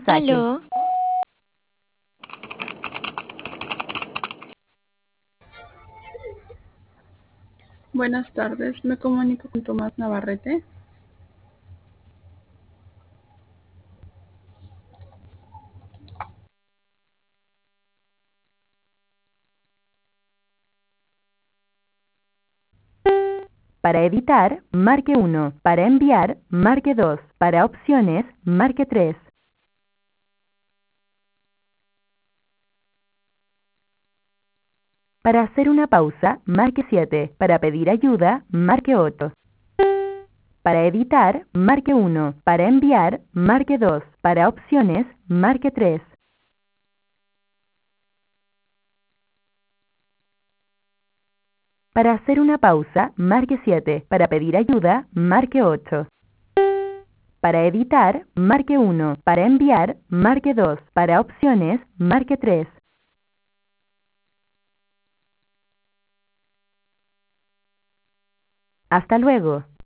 saque. Aló, Buenas tardes, me comunico con Tomás Navarrete. Para editar, marque 1. Para enviar, marque 2. Para opciones, marque 3. Para hacer una pausa, marque 7. Para pedir ayuda, marque 8. Para editar, marque 1. Para enviar, marque 2. Para opciones, marque 3. Para hacer una pausa, marque 7. Para pedir ayuda, marque 8. Para editar, marque 1. Para enviar, marque 2. Para opciones, marque 3. Hasta luego.